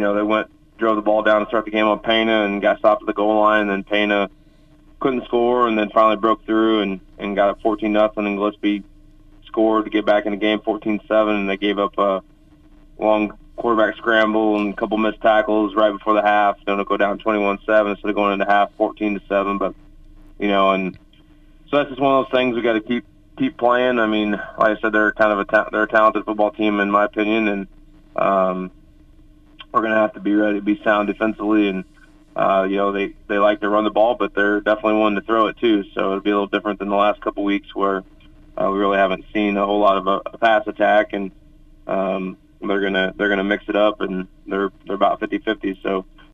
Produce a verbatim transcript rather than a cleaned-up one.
know, they went, drove the ball down to start the game on Pena and got stopped at the goal line, and then Pena couldn't score, and then finally broke through and, and got it fourteen nothing, and Gillespie scored to get back in the game fourteen seven, and they gave up a long quarterback scramble and a couple missed tackles right before the half. Then it'll go down twenty-one seven instead of going into half fourteen to seven. But, you know, and so that's just one of those things we got to keep keep playing. I mean, like I said, they're kind of a ta- they're a talented football team in my opinion, and um, we're going to have to be ready to be sound defensively. And uh, you know, they they like to run the ball, but they're definitely wanting to throw it too. So it'll be a little different than the last couple weeks where uh, we really haven't seen a whole lot of a, a pass attack, and um, they're gonna they're gonna mix it up, and they're they're about fifty fifty. So